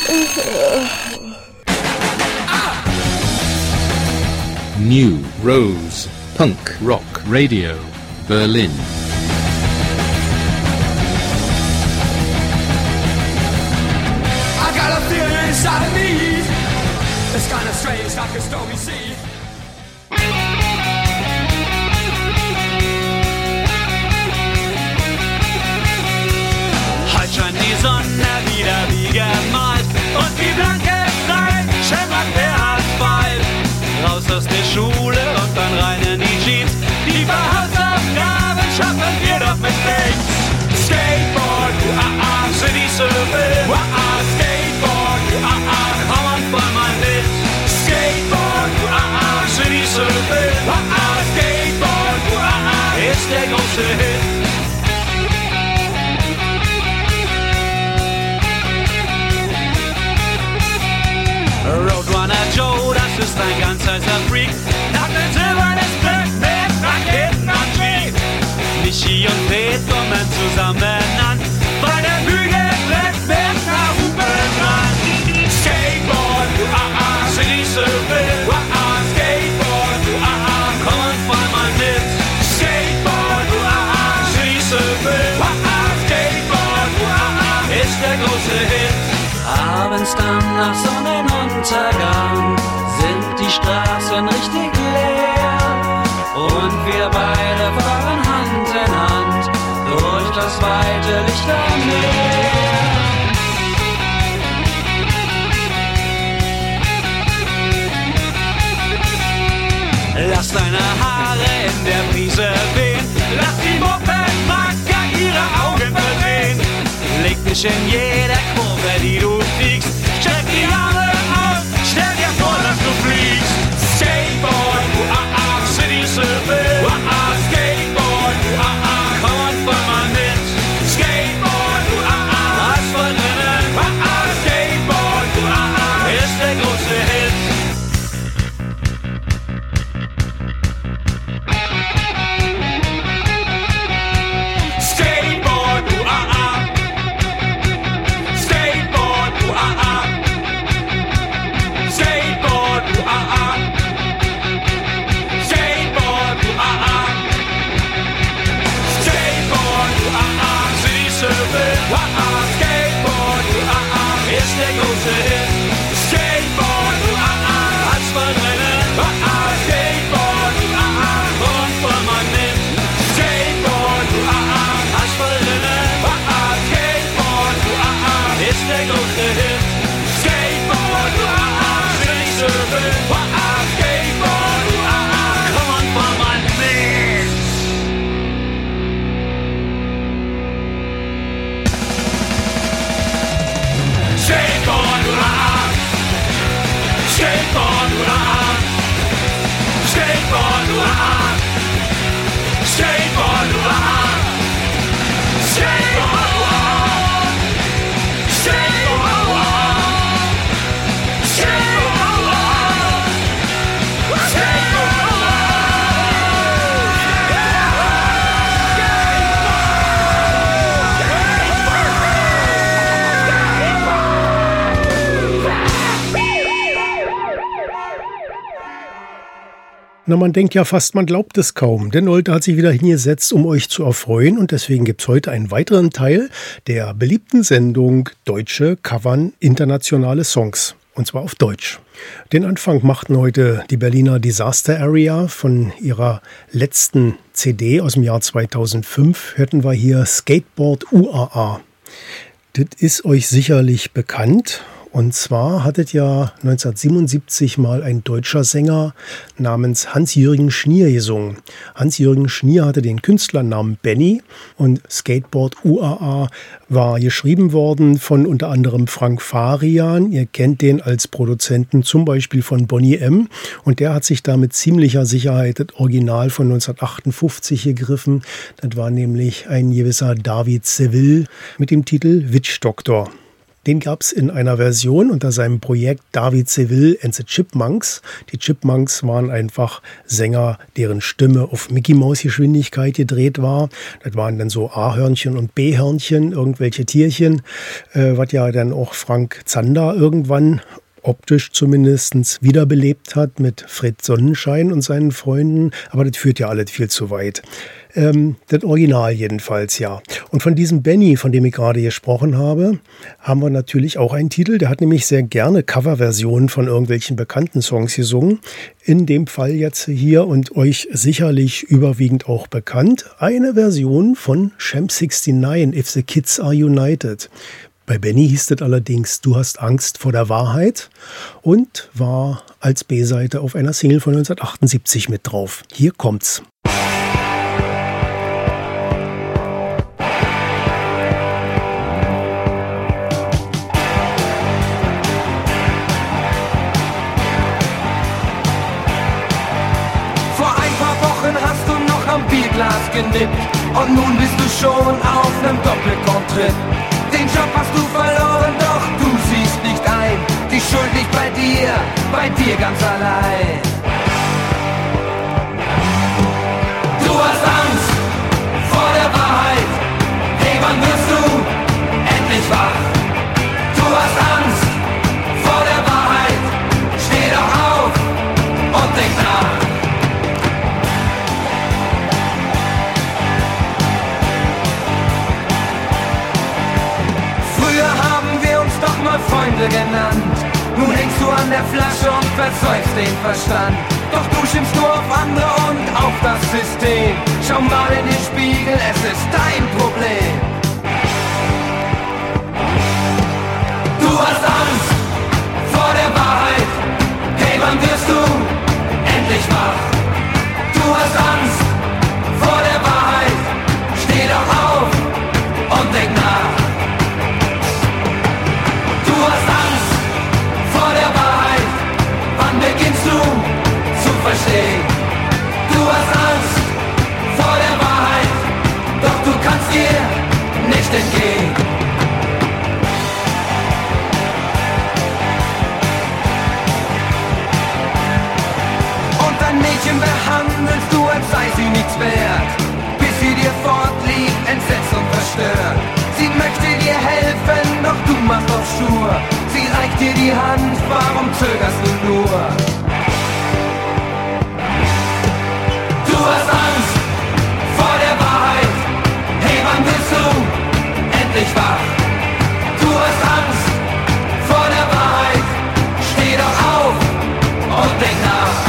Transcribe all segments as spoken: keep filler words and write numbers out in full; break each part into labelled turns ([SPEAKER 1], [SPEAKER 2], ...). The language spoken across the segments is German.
[SPEAKER 1] New Rose Punk Rock Radio Berlin.
[SPEAKER 2] I got a feeling inside of me. It's kind of strange, like a stormy sea.
[SPEAKER 3] Heute scheint die Sonne wieder wie gemalt und die blanke Zeit scheppert der Asphalt. Raus aus der Schule und dann rein in die Jeans. Die Hausaufgaben schaffen wir doch mit nichts. Skateboard, ah ah, City Surfing, ah ah, Skateboard, ah ah, komm und fahr mal mit. Skateboard, ah ah, City Surfing, ah ah, Skateboard, ah ah, ist der große Hit. Roadrunner Joe, das ist ein ganz heißer Freak. Hat ein silbernes Glück mit Raketenantrieb. Michi und Pete kommen zusammen an, weil der Bügel bleibt mit einer Hupe dran. Skateboard, ah ah, City Surfing, ah ah, Skateboard, ah ah, komm und fahr mal mit. Skateboard, ah ah, City Surfing, ah ah, Skateboard, ah ah, ist der große Hit. Abends dann nach Sonnenuntergang sind die Straßen richtig leer und wir beide fahren Hand in Hand durch das weite Lichtermeer. Lass deine Haare in der Brise wehen, lass die Mopedmacker ihre Augen verdrehen. Leg dich in jeder Kurve, die du fliegst. Streck die Arme auf, stell dir vor, dass du fliegst. Skateboard, ah ah, City Surfing, ah ah, Skateboard, ah ah, komm und fahr mal mit. Skateboard, ah ah, Asphalt drinnen, ah ah, Skateboard, ah ah, ist der große Hit.
[SPEAKER 4] Na, man denkt ja fast, man glaubt es kaum. Denn Nolte hat sich wieder hingesetzt, um euch zu erfreuen. Und deswegen gibt's heute einen weiteren Teil der beliebten Sendung Deutsche covern internationale Songs. Und zwar auf Deutsch. Den Anfang machten heute die Berliner Disaster Area. Von ihrer letzten C D aus dem Jahr zweitausendfünf hörten wir hier Skateboard U A A. Das ist euch sicherlich bekannt. Und zwar hattet ja neunzehnhundertsiebenundsiebzig mal ein deutscher Sänger namens Hans-Jürgen Schnier gesungen. Hans-Jürgen Schnier hatte den Künstlernamen Benny und Skateboard U A A war geschrieben worden von unter anderem Frank Farian. Ihr kennt den als Produzenten zum Beispiel von Boney M. Und der hat sich da mit ziemlicher Sicherheit das Original von neunzehnhundertachtundfünfzig gegriffen. Das war nämlich ein gewisser David Seville mit dem Titel Witch Doctor. Den gab es in einer Version unter seinem Projekt David Seville and the Chipmunks. Die Chipmunks waren einfach Sänger, deren Stimme auf Mickey-Maus-Geschwindigkeit gedreht war. Das waren dann so A-Hörnchen und B-Hörnchen, irgendwelche Tierchen, äh, was ja dann auch Frank Zander irgendwann optisch zumindest wiederbelebt hat mit Fred Sonnenschein und seinen Freunden. Aber das führt ja alles viel zu weit. Ähm, das Original jedenfalls, ja. Und von diesem Benny, von dem ich gerade gesprochen habe, haben wir natürlich auch einen Titel. Der hat nämlich sehr gerne Coverversionen von irgendwelchen bekannten Songs gesungen. In dem Fall jetzt hier und euch sicherlich überwiegend auch bekannt, eine Version von Sham sixty-nine, If the Kids Are United. Bei Benny hieß das allerdings Du hast Angst vor der Wahrheit und war als B-Seite auf einer Single von neunzehnhundertachtundsiebzig mit drauf. Hier kommt's.
[SPEAKER 2] Vor ein paar Wochen hast du noch am Bierglas genippt und nun bist du schon auf nem Doppelkontrett. Den Job hast du verloren, doch du siehst nicht ein. Die Schuld liegt bei dir, bei dir ganz allein. Du hast Angst vor der Wahrheit. Hey, wann wirst du endlich wach? Du hast Angst vor der Wahrheit. Steh doch auf und denk nach. Freunde genannt. Nun hängst du an der Flasche und versäufst den Verstand. Doch du schimpfst nur auf andere und auf das System. Schau mal in den Spiegel, es ist dein Problem. Du hast Angst vor der Wahrheit. Hey, wann wirst du endlich wach? Du hast Angst vor der Wahrheit. Steh doch auf und denk nach. Du hast Angst vor der Wahrheit. Wann beginnst du zu verstehen? Du hast Angst vor der Wahrheit, doch du kannst dir nicht entgehen. Und ein Mädchen behandelst du, als sei sie nichts wert, bis sie dir fortliebt, entsetzt und verstört. Sie möchte dir helfen, doch du machst auf stur. Sie reicht dir die Hand, warum zögerst du nur? Du hast Angst vor der Wahrheit. Hey, wann bist du endlich wach? Du hast Angst vor der Wahrheit. Steh doch auf und denk nach.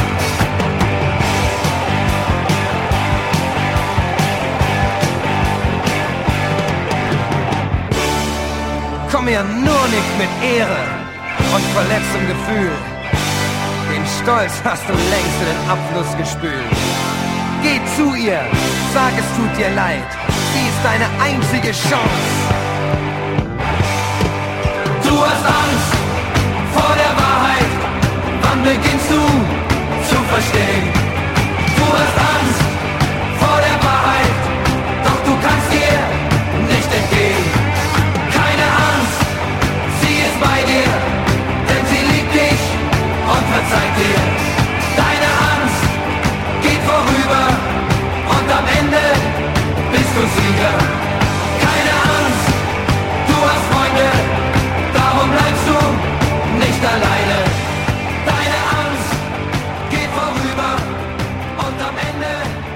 [SPEAKER 2] Komm mir nur nicht mit Ehre und verletztem Gefühl. Den Stolz hast du längst in den Abfluss gespült. Geh zu ihr, sag es tut dir leid. Sie ist deine einzige Chance. Du hast Angst vor der Wahrheit. Wann beginnst du zu verstehen? Du hast Angst vor der Wahrheit, doch du kannst dir nicht entgehen. Bei dir, denn sie liebt dich und verzeiht dir. Deine Angst geht vorüber und am Ende bist du Sieger. Keine Angst, du hast Freunde, darum bleibst du nicht alleine. Deine Angst geht vorüber und am Ende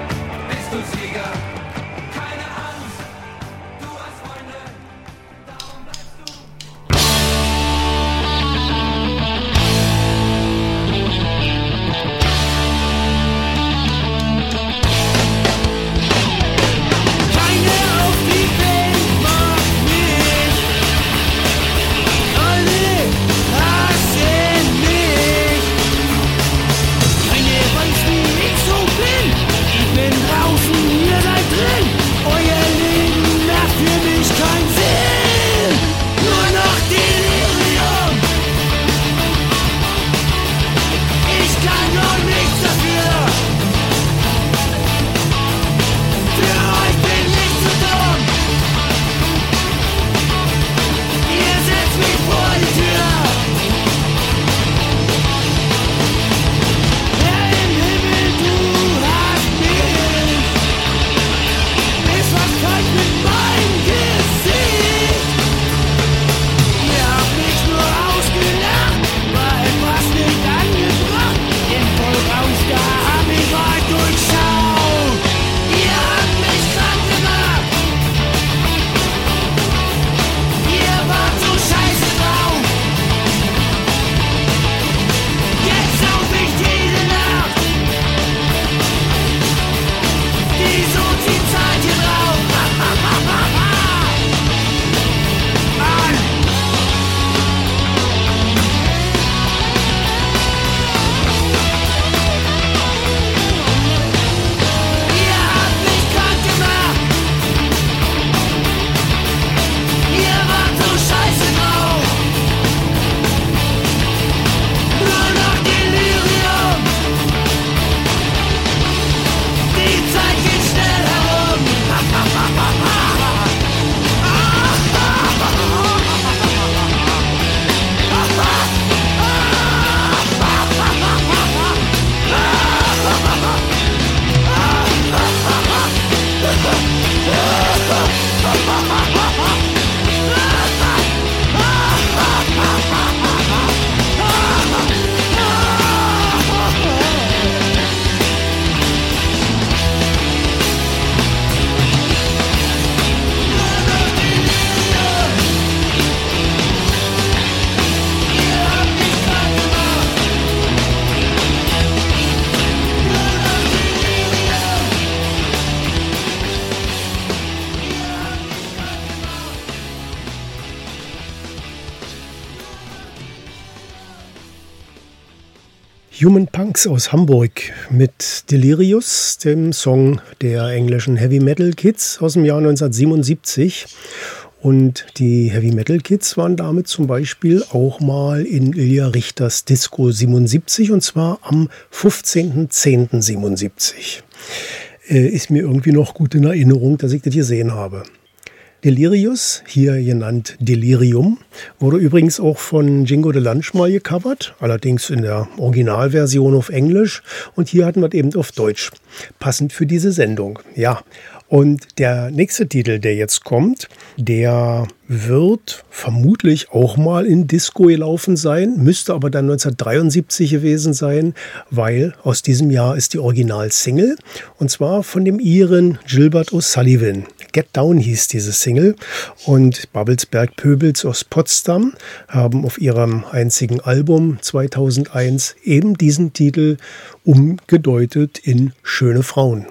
[SPEAKER 4] Human Punks aus Hamburg mit Delirious, dem Song der englischen Heavy Metal Kids aus dem Jahr neunzehnhundertsiebenundsiebzig. Und die Heavy Metal Kids waren damit zum Beispiel auch mal in Ilja Richters Disco siebenundsiebzig, und zwar am fünfzehnten zehnten siebenundsiebzig. Äh, ist mir irgendwie noch gut in Erinnerung, dass ich das gesehen habe. Delirious, hier genannt Delirium, wurde übrigens auch von Jingo de Lunch mal gecovert, allerdings in der Originalversion auf Englisch, und hier hatten wir es eben auf Deutsch, passend für diese Sendung. Ja, und der nächste Titel, der jetzt kommt, der wird vermutlich auch mal in Disco gelaufen sein, müsste aber dann neunzehnhundertdreiundsiebzig gewesen sein, weil aus diesem Jahr ist die Original-Single, und zwar von dem Iren Gilbert O'Sullivan. Get Down hieß diese Single, und Babelsberg Pöbels aus Potsdam haben auf ihrem einzigen Album zweitausendeins eben diesen Titel umgedeutet in Schöne Frauen.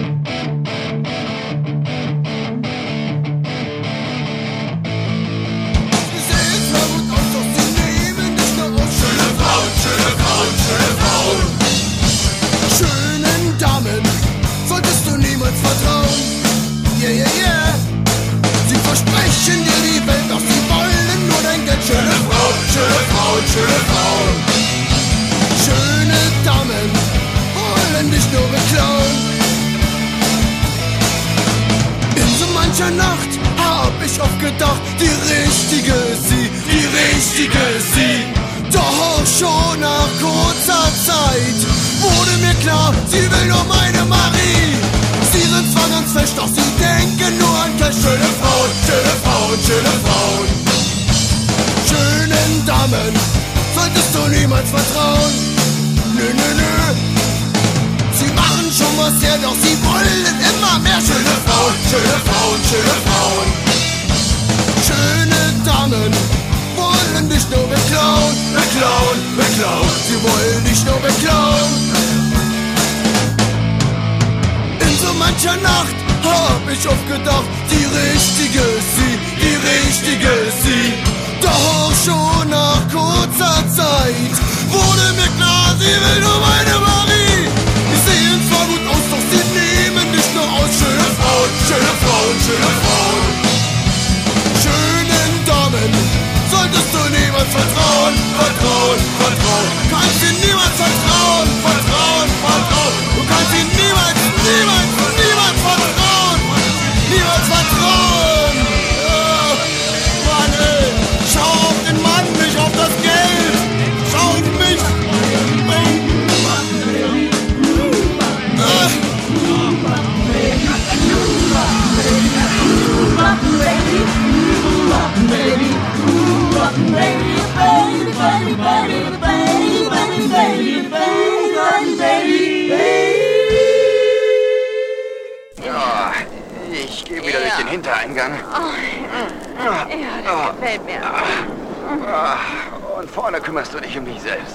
[SPEAKER 5] Schöne Frauen, schöne Damen wollen dich nur beklauen. In so mancher Nacht hab ich oft gedacht, die richtige sie, die richtige sie. Doch schon nach kurzer Zeit wurde mir klar, sie will nur meine Marie. Sie sind zwar ganz fest, doch sie denken nur an Cash. Schöne Frauen, schöne Frauen, schöne Frauen. Schönen Damen solltest du niemals vertrauen. Nö, nö, nö. Sie machen schon was her, doch sie wollen immer mehr. Schöne Frauen, schöne Frauen, schöne Frauen. Schöne Damen wollen dich nur beklauen. Beklauen, beklauen. Sie wollen dich nur beklauen. In so mancher Nacht hab ich oft gedacht, die richtige sie, die richtige sie. Doch schon nach kurzer Zeit wurde mir klar, sie will nur meine Marie. Die sehen zwar gut aus, doch sie nehmen nicht nur aus. Schöne Frauen, schöne Frauen, schöne Frauen. Schönen Damen solltest du niemals vertrauen. Vertrauen, vertrauen. Kannst dir niemals vertrauen. Vertrauen, vertrauen. Du kannst dir niemals, niemals, niemals vertrauen. Niemals vertrauen. Ja, Mann, ey. Schau auf den Mann, nicht auf das Geld. Schau auf mich.
[SPEAKER 6] Ja, ich gehe wieder durch den Hintereingang.
[SPEAKER 7] Oh, ja, das gefällt mir.
[SPEAKER 6] Und vorne kümmerst du dich um dich selbst.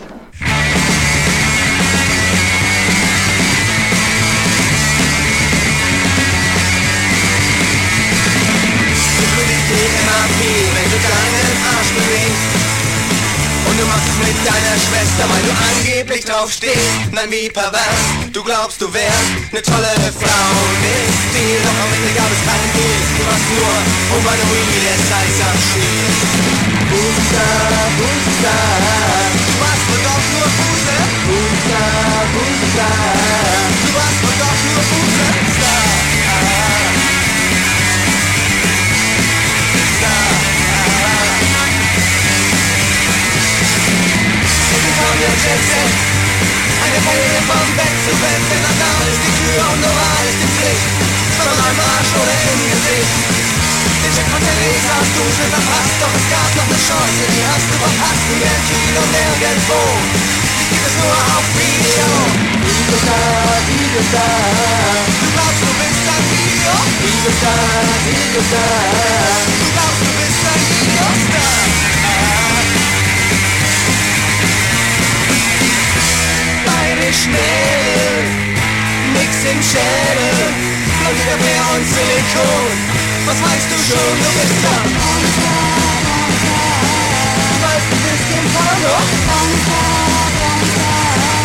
[SPEAKER 5] Du bist die M A P, wenn du deinen Arsch bewegst. Und du machst es mit deiner Schwester, weil du angeblich drauf stehst. Nein, wie pervers, du glaubst, du wärst ne tolle Frau. Mit Stil, doch am Ende gab es keinen Deal. Du machst nur, um eine Weenie, der Salz am Stiel. Busa, Busa, du machst wohl doch nur Busa. Busa, Busa, du machst wohl doch nur Busa. Busa, eine Welle vom Bett zu Bett, denn da ist die Tür und normal ist die Pflicht. Von einem Arsch oder im Gesicht. Den Check von der Leser hast du schon verpasst, doch es gab noch eine Chance, die hast du verpasst. Nie mehr im Kino, nirgendwo, die gibt es nur auf Video. Videostar, Videostar, du glaubst du bist ein Video. Videostar, Videostar, du glaubst du bist ein Videostar. Beide schnell, nix im Schädel, blondiger Bär und Silikon. Was weißt du schon, du bist ja Du weißt, du bist im Porno.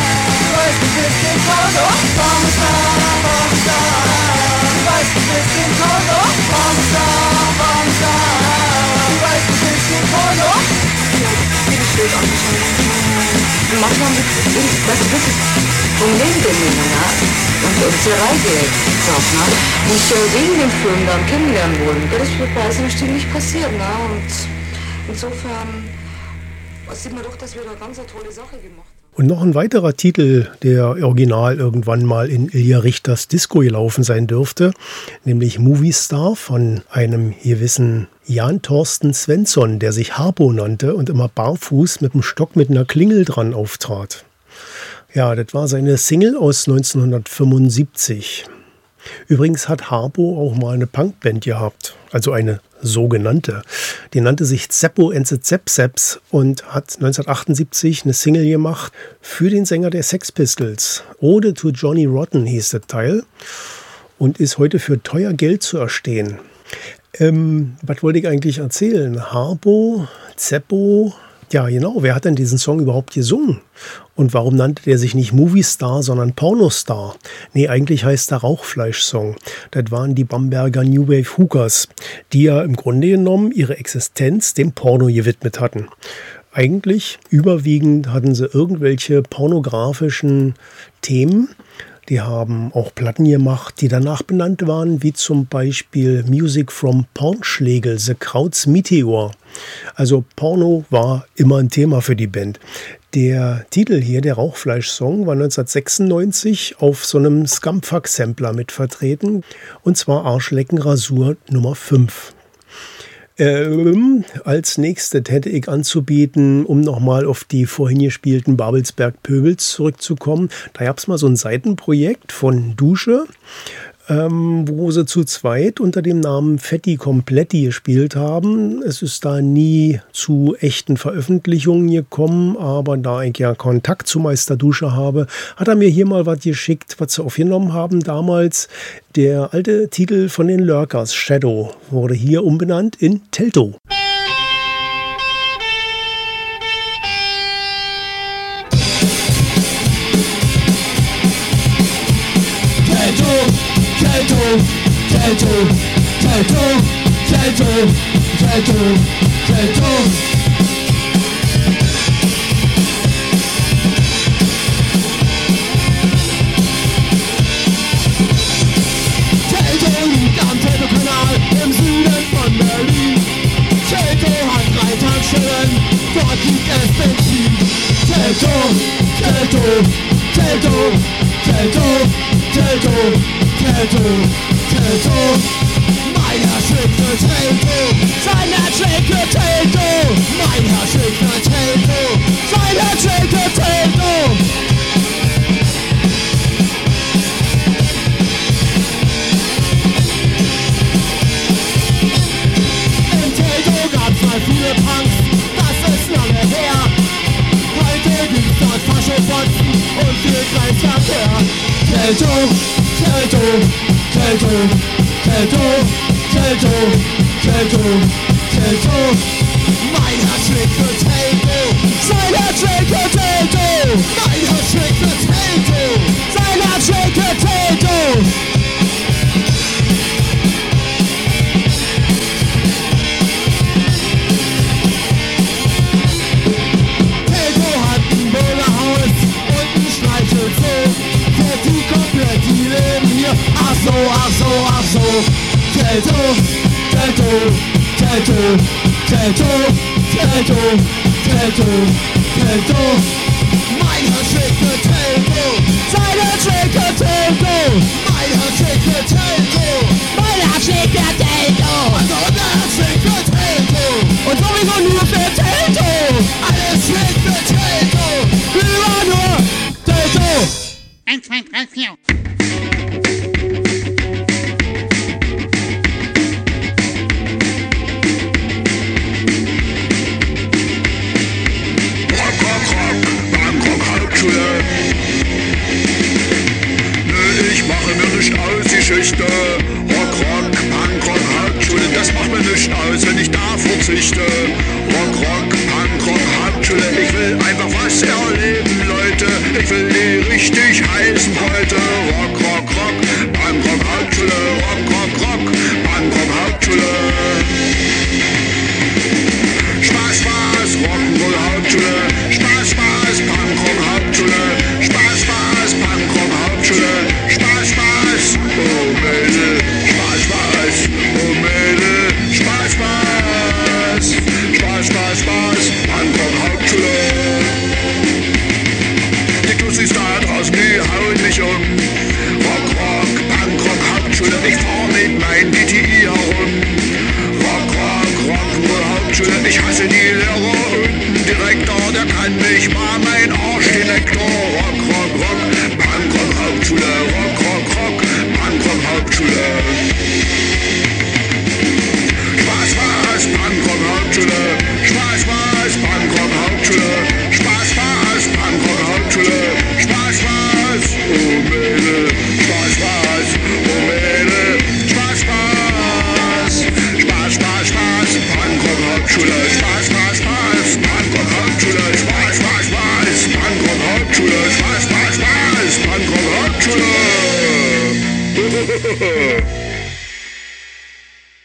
[SPEAKER 2] bist im Kongo, Bombstar, Bombstar. Du weißt, du bist im Kongo, Bombstar, Bombstar. Du weißt, du bist im Kongo. Ja, wie steht auch nicht. Manchmal mit, weißt du, wirklich vom Leben miteinander und, und Zerei drauf, ne? Nicht äh, wegen dem Film dann kennenlernen wollen. Das wird bei uns bestimmt nicht passieren, ne? Und insofern sieht man doch, dass wir da ganz eine tolle Sache gemacht haben.
[SPEAKER 4] Und noch ein weiterer Titel, der original irgendwann mal in Ilja Richters Disco gelaufen sein dürfte, nämlich Movie Star von einem gewissen Jan Thorsten Svensson, der sich Harpo nannte und immer barfuß mit einem Stock mit einer Klingel dran auftrat. Ja, das war seine Single aus neunzehnhundertfünfundsiebzig. Übrigens hat Harpo auch mal eine Punkband gehabt, also eine sogenannte. Die nannte sich Zeppo and the Zep-Zeps und hat neunzehnhundertachtundsiebzig eine Single gemacht für den Sänger der Sex Pistols. Ode to Johnny Rotten hieß das Teil und ist heute für teuer Geld zu erstehen. Ähm, was wollte ich eigentlich erzählen? Harpo, Zeppo, ja genau, wer hat denn diesen Song überhaupt gesungen? Und warum nannte der sich nicht Movie Star, sondern Pornostar? Nee, eigentlich heißt der Rauchfleisch-Song. Das waren die Bamberger New Wave Hookers, die ja im Grunde genommen ihre Existenz dem Porno gewidmet hatten. Eigentlich überwiegend hatten sie irgendwelche pornografischen Themen. Die haben auch Platten gemacht, die danach benannt waren, wie zum Beispiel Music from Pornschlegel, The Krauts Meteor. Also Porno war immer ein Thema für die Band. Der Titel hier, der Rauchfleisch-Song, war neunzehnhundertsechsundneunzig auf so einem Scumfuck-Sampler mit vertreten. Und zwar Arschlecken Rasur Nummer fünf. Ähm, als nächstes hätte ich anzubieten, um nochmal auf die vorhin gespielten Babelsberg-Pöbels zurückzukommen. Da gab es mal so ein Seitenprojekt von Dusche, ähm, wo sie zu zweit unter dem Namen Fetti Kompletti gespielt haben. Es ist da nie zu echten Veröffentlichungen gekommen, aber da ich ja Kontakt zu Meister Dusche habe, hat er mir hier mal was geschickt, was sie aufgenommen haben damals. Der alte Titel von den Lurkers, Shadow, wurde hier umbenannt in Telto.
[SPEAKER 5] Telto, Telto, Telto, Telto, Telto, Telto. Telto liegt am Telto-Kanal im Süden von Berlin. Telto hat drei Tankstellen, dort gibt es Benzin. Telto, Telto, Telto, Telto, Telto. Telto, Telto, mein Herr schlägt für Telto, sein Herz schlägt für Telto, mein Herr schlägt für Telto, sein Herz schlägt für Telto. Im Telto gab's mal viele Punks, das ist lange her. Heute gibt's dort Faschofotzen und viel Kreisverkehr. Telto, Telto, Telto, Telto, Telto, Telto, Telto. Mein Herz schlägt für Telto, sein Herz schlägt für Telto. Mein Herz schlägt für Telto, sein Herz schlägt für Telto. Telto hat ein Bürgerhaus und ein Streichelzoo. Die komplett, die leben hier. Ach so, ach so, ach so. Telto, Telto, Telto, Telto, Telto, Telto, Telto. Mein Herz schlägt für Telto, sein Herz schlägt für Telto. Mein Herz schlägt für Telto, mein Herz schlägt für Telto. Also unser Herz schlägt für Telto und sowieso nur für Telto. Alles schlägt für Telto, immer nur Telto.
[SPEAKER 8] eins, zwei, drei, vier.
[SPEAKER 9] Rock, Rock, Rock, Bangkok Hauptschule. Nö, ich mache mir nicht aus, die Geschichte. Rock, Rock, Bangkok Hauptschule. Das macht mir nicht aus, wenn ich da verzichte. Rock, Rock, Bangkok Hauptschule. Ich will einfach was erleben, Leute. Ich will die richtig heiß.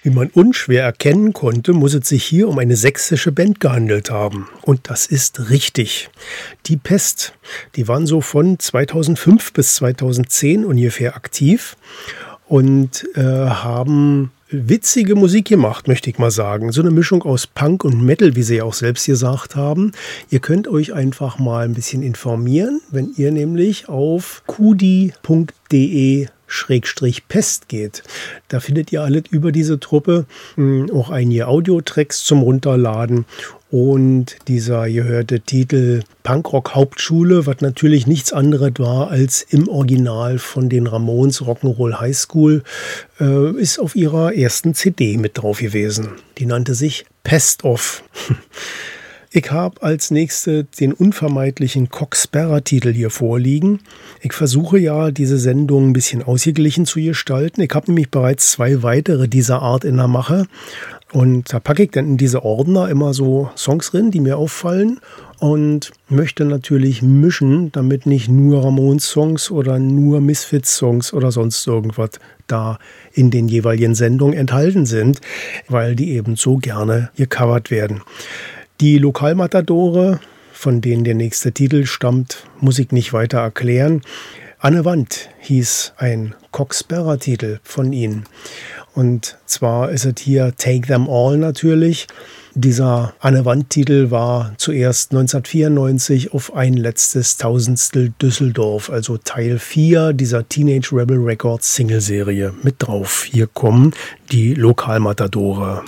[SPEAKER 4] Wie man unschwer erkennen konnte, muss es sich hier um eine sächsische Band gehandelt haben. Und das ist richtig. Die Pest, die waren so von zweitausendfünf bis zweitausendzehn ungefähr aktiv und äh, haben witzige Musik gemacht, möchte ich mal sagen. So eine Mischung aus Punk und Metal, wie sie ja auch selbst gesagt haben. Ihr könnt euch einfach mal ein bisschen informieren, wenn ihr nämlich auf kudi punkt de Schrägstrich Pest geht. Da findet ihr alles über diese Truppe, auch einige Audiotracks zum Runterladen und dieser gehörte Titel Punkrock Hauptschule, was natürlich nichts anderes war als im Original von den Ramones Rock'n'Roll High School, äh, ist auf ihrer ersten C D mit drauf gewesen. Die nannte sich Pest Off. Ich habe als nächste den unvermeidlichen Cock-Sparrer-Titel hier vorliegen. Ich versuche ja, diese Sendung ein bisschen ausgeglichen zu gestalten. Ich habe nämlich bereits zwei weitere dieser Art in der Mache. Und da packe ich dann in diese Ordner immer so Songs drin, die mir auffallen. Und möchte natürlich mischen, damit nicht nur Ramones-Songs oder nur Misfits-Songs oder sonst irgendwas da in den jeweiligen Sendungen enthalten sind, weil die eben so gerne gecovert werden. Die Lokalmatadore, von denen der nächste Titel stammt, muss ich nicht weiter erklären. Anne Wand hieß ein Cock-Sparrer-Titel von ihnen. Und zwar ist es hier Take Them All natürlich. Dieser Anne Wand-Titel war zuerst neunzehnhundertvierundneunzig auf ein letztes Tausendstel Düsseldorf, also Teil vier dieser Teenage Rebel Records Singleserie mit drauf. Hier kommen die Lokalmatadore.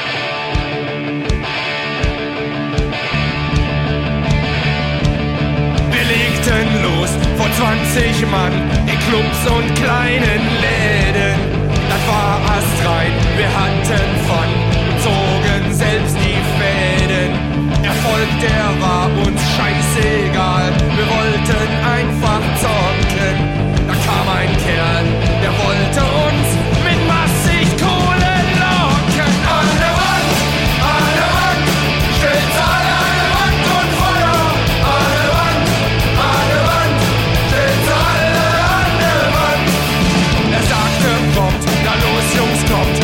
[SPEAKER 10] Vor zwanzig Mann in Clubs und kleinen Läden. Das war astrein, wir hatten Fun und zogen selbst die Fäden. Erfolg, der war uns scheißegal, wir wollten einfach zocken. Da kam ein Kerl, der wollte uns mit massig Kohle locken. An der Wand, an der Wand, stellt's alle an der Wand und Feuer. An der Wand, an der Wand, stellt's alle an der Wand. Er sagte, kommt, na los Jungs, kommt,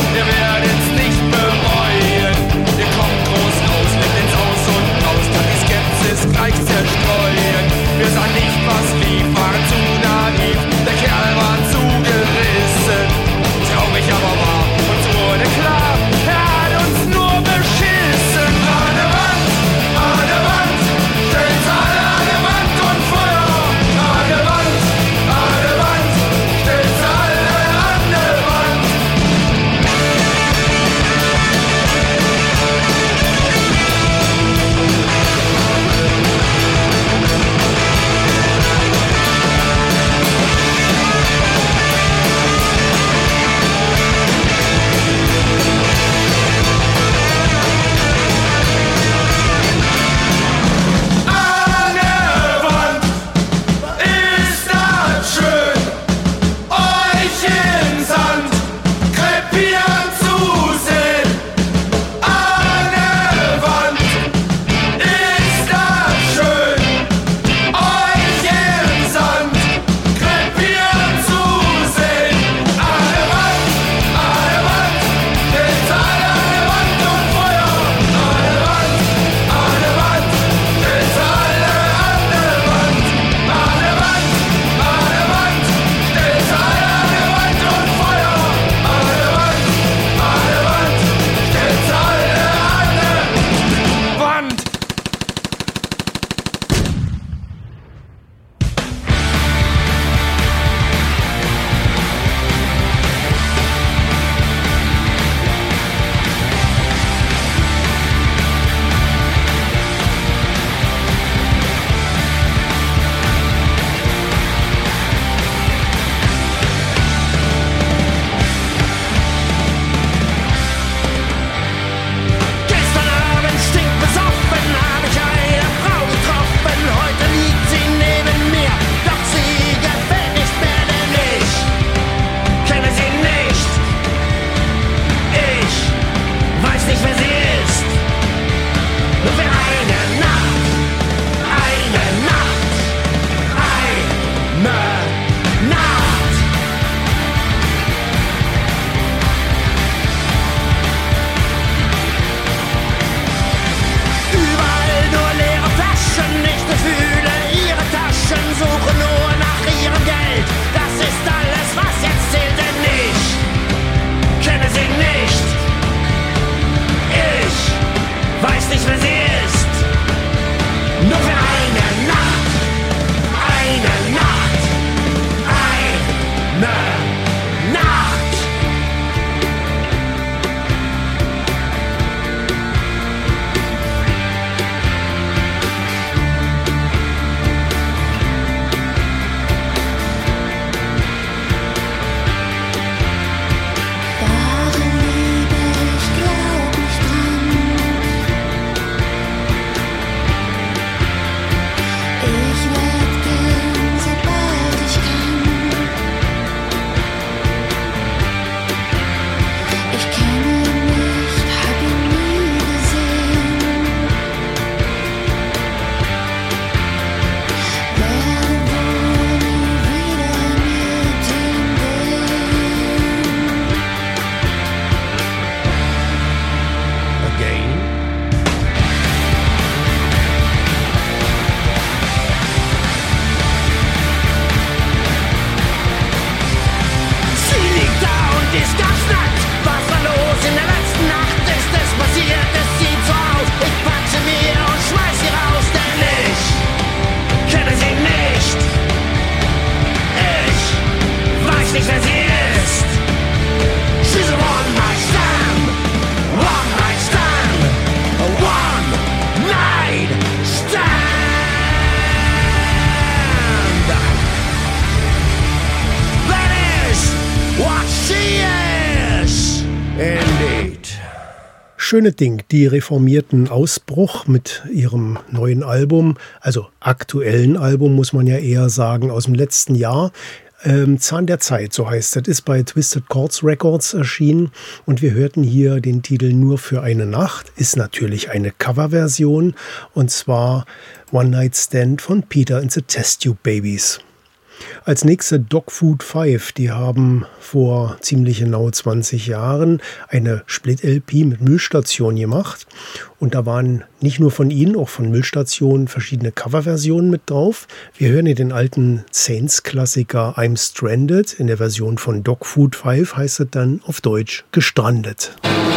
[SPEAKER 4] Schöne Ding, die Reformierten Ausbruch mit ihrem neuen Album, also aktuellen Album, muss man ja eher sagen, aus dem letzten Jahr. Ähm, Zahn der Zeit, so heißt es, ist bei Twisted Chords Records erschienen und wir hörten hier den Titel Nur für eine Nacht, ist natürlich eine Coverversion und zwar One Night Stand von Peter and the Test Tube Babies. Als nächste Dog Food fünf, die haben vor ziemlich genau zwanzig Jahren eine Split-L P mit Müllstation gemacht und da waren nicht nur von ihnen, auch von Müllstation verschiedene Coverversionen mit drauf. Wir hören hier den alten Saints-Klassiker I'm Stranded, in der Version von Dog Food fünf heißt es dann auf Deutsch Gestrandet.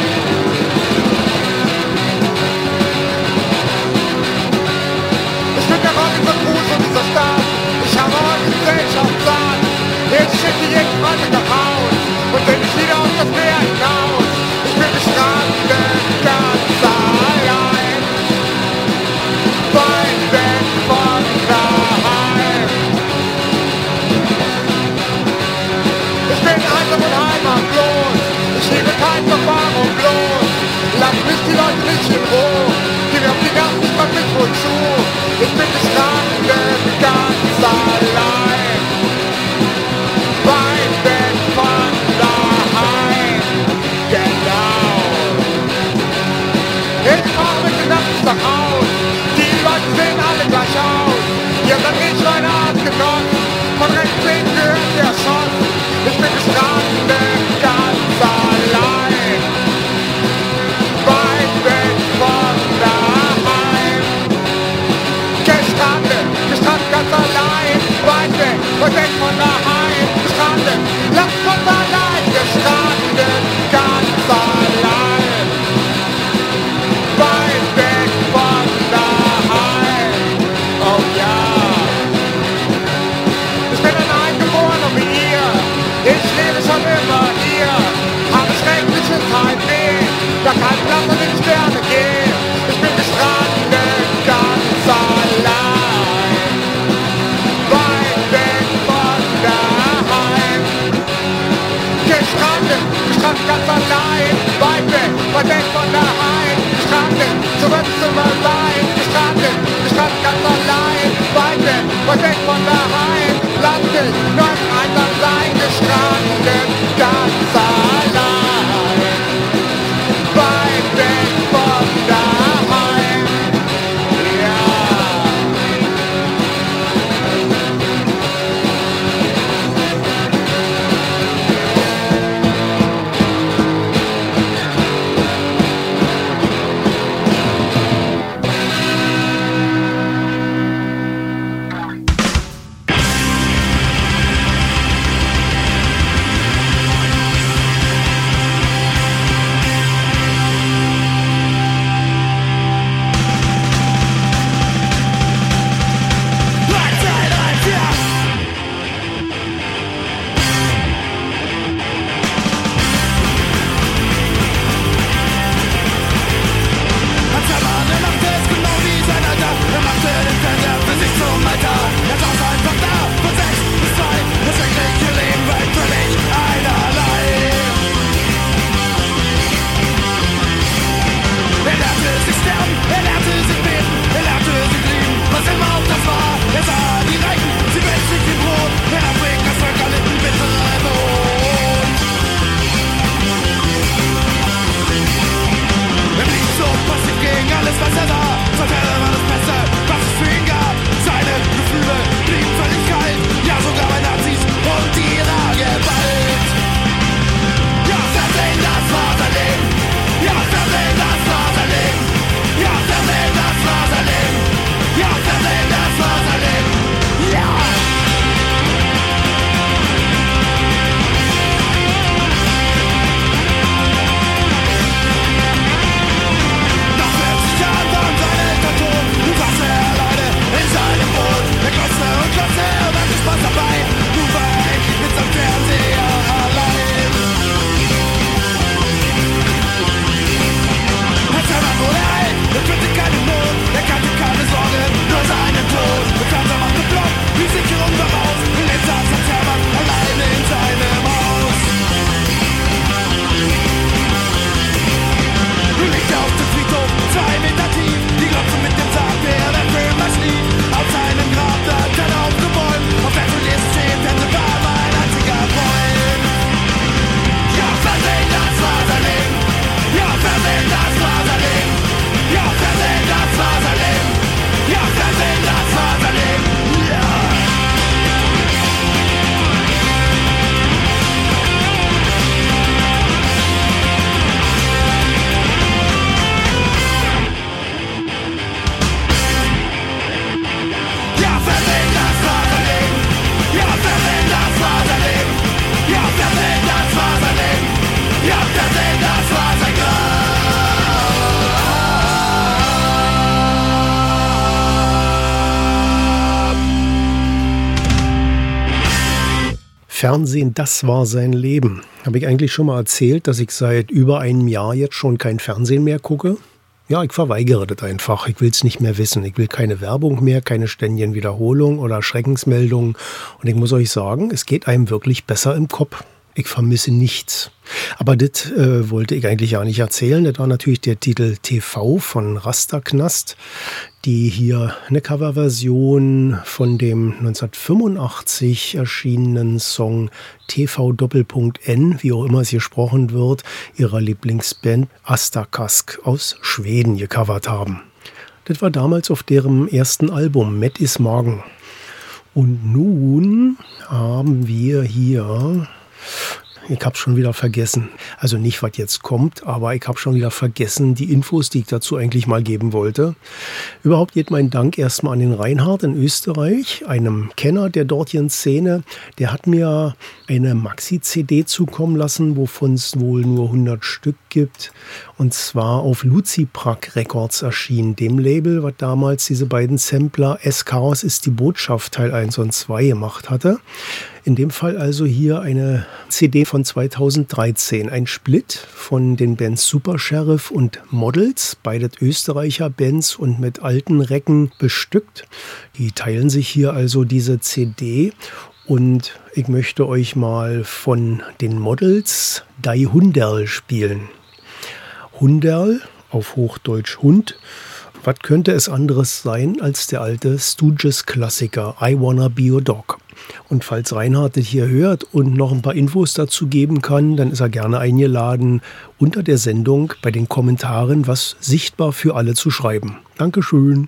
[SPEAKER 11] Ich bin der Robinson Crusoe dieser Stadt. Ich habe heute Gesellschaft satt. Jetzt schicke ich jeden Mann nach Haus. Und wenn ich wieder auf das Meer hinaus. Ich bin gestrandet, ganz allein. Weit weg von daheim. Ich bin einsam und heimatlos. Ich liebe keine Erfahrung bloß. Lass mich die Leute nicht in Ruhe. Gib mir auf die Nacht, ich mach mich wohl zu. Ich bin gestrandet, ganz allein. Weit weg von daheim.
[SPEAKER 4] Fernsehen, das war sein Leben. Habe ich eigentlich schon mal erzählt, dass ich seit über einem Jahr jetzt schon kein Fernsehen mehr gucke? Ja, ich verweigere das einfach. Ich will es nicht mehr wissen. Ich will keine Werbung mehr, keine ständigen Wiederholungen oder Schreckensmeldungen. Und ich muss euch sagen, es geht einem wirklich besser im Kopf. Ich vermisse nichts. Aber das äh, wollte ich eigentlich ja nicht erzählen. Das war natürlich der Titel T V von Rasterknast, die hier eine Coverversion von dem neunzehnhundertfünfundachtzig erschienenen Song T V Doppelpunkt N, wie auch immer es gesprochen wird, ihrer Lieblingsband Astakask aus Schweden gecovert haben. Das war damals auf deren ersten Album Mett is Magen. Und nun haben wir hier... Ich habe schon wieder vergessen, also nicht, was jetzt kommt, aber ich habe schon wieder vergessen, die Infos, die ich dazu eigentlich mal geben wollte. Überhaupt geht mein Dank erstmal an den Reinhard in Österreich, einem Kenner der dortigen Szene. Der hat mir eine Maxi-C D zukommen lassen, wovon es wohl nur hundert Stück gibt. Und zwar auf Luciprak Records erschienen, dem Label, was damals diese beiden Sampler S-Chaos ist die Botschaft Teil eins und zwei gemacht hatte. In dem Fall also hier eine C D von zweitausenddreizehn, ein Split von den Bands Super Sheriff und Models, beide Österreicher Bands und mit alten Recken bestückt. Die teilen sich hier also diese C D und ich möchte euch mal von den Models Dai Hunderl spielen. Hunderl, auf Hochdeutsch Hund. Was könnte es anderes sein als der alte Stooges-Klassiker I Wanna Be Your Dog? Und falls Reinhard das hier hört und noch ein paar Infos dazu geben kann, dann ist er gerne eingeladen, unter der Sendung bei den Kommentaren was sichtbar für alle zu schreiben. Dankeschön.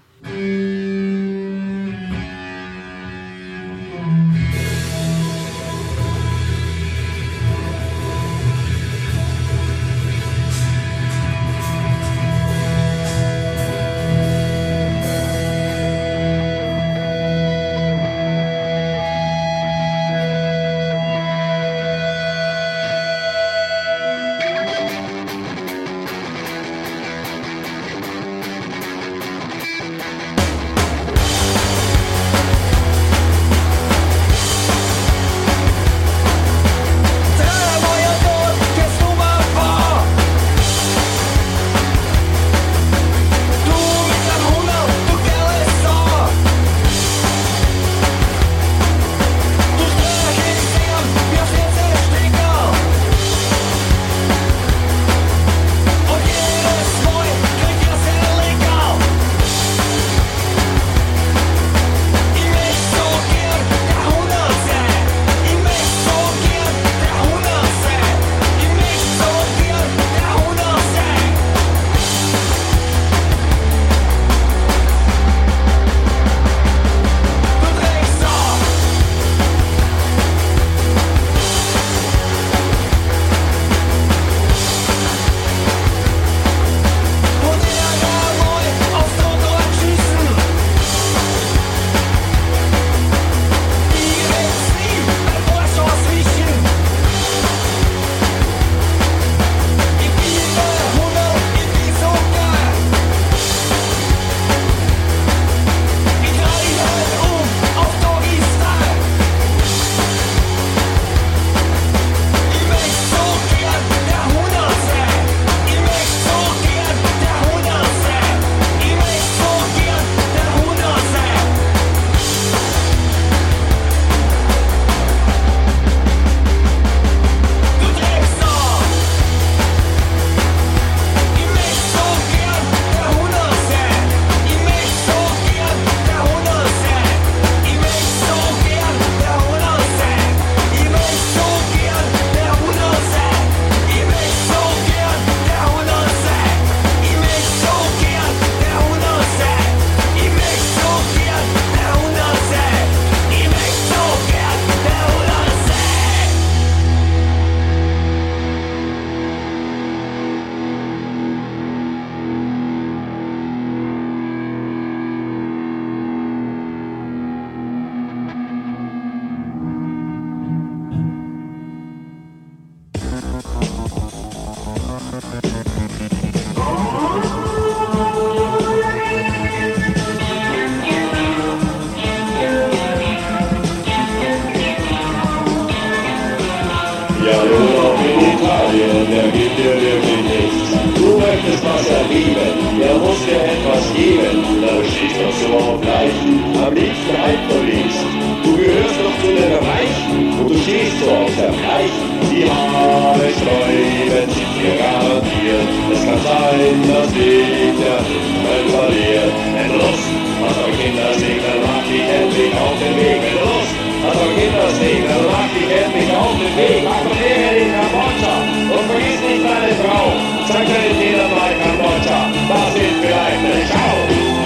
[SPEAKER 12] der gibt dir wirklich nichts. Du möchtest was erleben, er muss dir etwas geben. Da stehst doch so auf Leichen, am liebsten halt verliebst. Du gehörst doch zu den Reichen und du stehst so auf der Leichen. Die Haare sträuben sind dir garantiert. Es kann sein, dass dich der Himmel verliert. Wenn Lust hat euch Kindersegel, macht dich endlich auf den Weg. Wenn Lust hat euch Kindersegel, macht dich endlich auf den Weg. Mach doch Ehre in Kambodscha und vergiss nicht deine Frau. Zeig deine Kinder bei Kambodscha, das ist vielleicht eine Schau.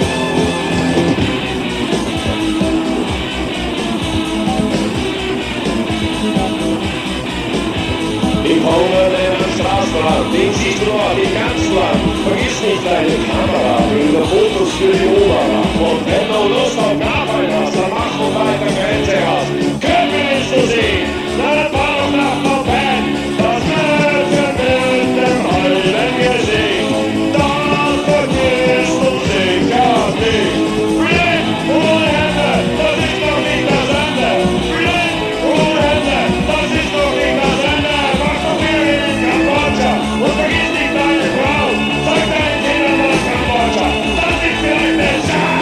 [SPEAKER 12] Im Hunger der Straßenbahn, den siehst du dort, den kannst du an. Vergiss nicht deine Kamera, für Fotos für die Obermacht. Und wenn du Lust auf Arbeit hast, dann mach du weiter Grenze aus. Köpfe willst du sehen, dann fahr doch nach Phnom Penh. Das Mädchen mit dem halben Gesicht, das vergisst du sicher nicht. Blind ohne Hände, das ist doch nicht das Ende. Blind ohne Hände, das ist doch nicht das Ende. Und vergiss nicht deine Frau, sag deinen Kindern nach Kambodscha, das ist vielleicht eine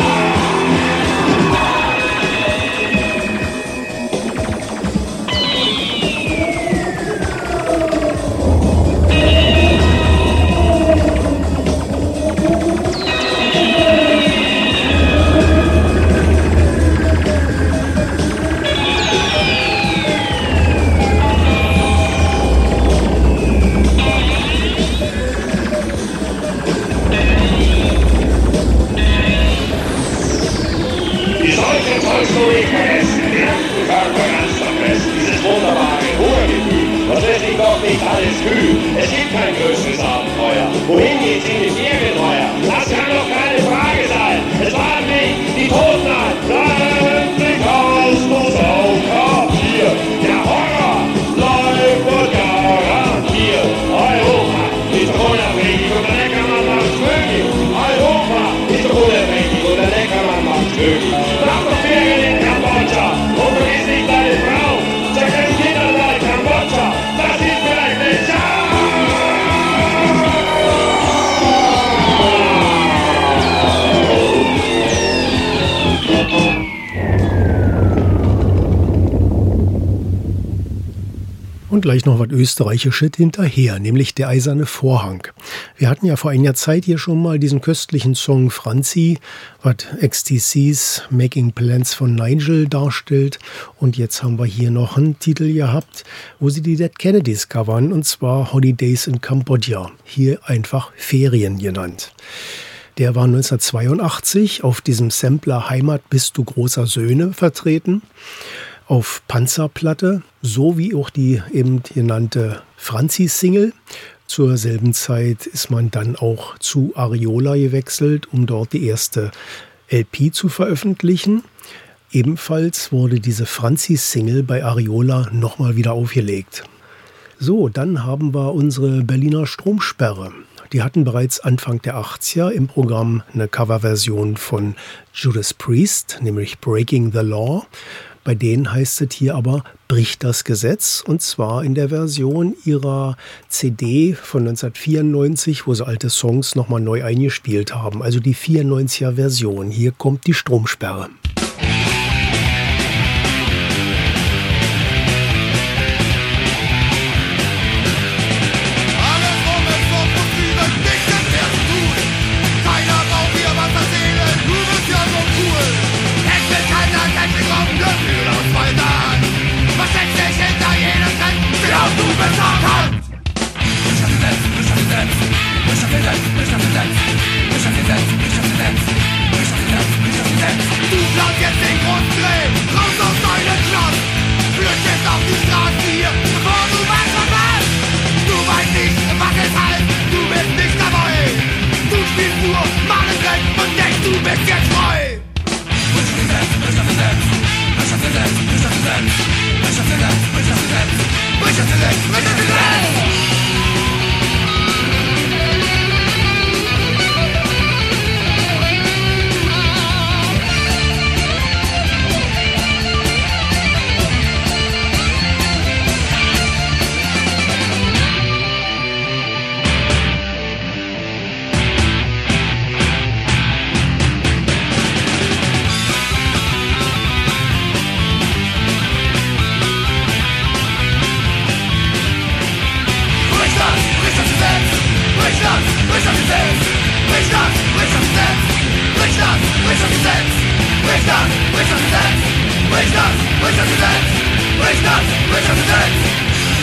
[SPEAKER 12] alles kühl, es gibt kein größeres Abenteuer. Wohin geht's in die Irgendeuer? Das kann doch keine Frage sein. Es waren nicht die Toten an. Endlich hast du's auch kapiert. Der Horror bleibt wohl garantiert. Europa ist doch unabhängig und der Neckermann macht's möglich. Europa ist doch unabhängig und der Neckermann macht's möglich. Mach doch Ferien in Kambodscha und vergiss nicht deine Frau. Sag deinen Kindern bei Kambodscha. Das ist vielleicht eine Schau!
[SPEAKER 4] Und gleich noch was Österreichisches hinterher, nämlich der Eiserne Vorhang. Wir hatten ja vor einiger Zeit hier schon mal diesen köstlichen Song Franzi, was X T Cs Making Plans von Nigel darstellt. Und jetzt haben wir hier noch einen Titel gehabt, wo sie die Dead Kennedys covern, und zwar Holidays in Cambodia. Hier einfach Ferien genannt. Der war neunzehnhundertzweiundachtzig auf diesem Sampler Heimat bist du großer Söhne vertreten. Auf Panzerplatte, so wie auch die eben genannte Franzi-Single. Zur selben Zeit ist man dann auch zu Ariola gewechselt, um dort die erste L P zu veröffentlichen. Ebenfalls wurde diese Franzi-Single bei Ariola nochmal wieder aufgelegt. So, dann haben wir unsere Berliner Stromsperre. Die hatten bereits Anfang der achtziger im Programm eine Coverversion von Judas Priest, nämlich Breaking the Law. Bei denen heißt es hier aber Bricht das Gesetz, und zwar in der Version ihrer C D von neunzehnhundertvierundneunzig, wo sie alte Songs nochmal neu eingespielt haben. Also die vierundneunziger Version. Hier kommt die Stromsperre.
[SPEAKER 5] Du planst jetzt den großen Dreh, raus aus deinem Schloss. Flücht jetzt auf die Straße hier, bevor du weißt, was warst. Du weißt nicht, was es heißt, du bist nicht dabei. Du spielst nur Malenrecht und denkst, du bist jetzt frei. Frisch auf Gesetz, frisch auf Gesetz, frisch auf Gesetz, frisch auf Gesetz, frisch auf Gesetz, frisch auf Gesetz, frisch auf Gesetz, frisch auf Gesetz.
[SPEAKER 2] das, bricht das Gesetz! Bricht das, bricht das Gesetz! Bricht das, bricht das Gesetz!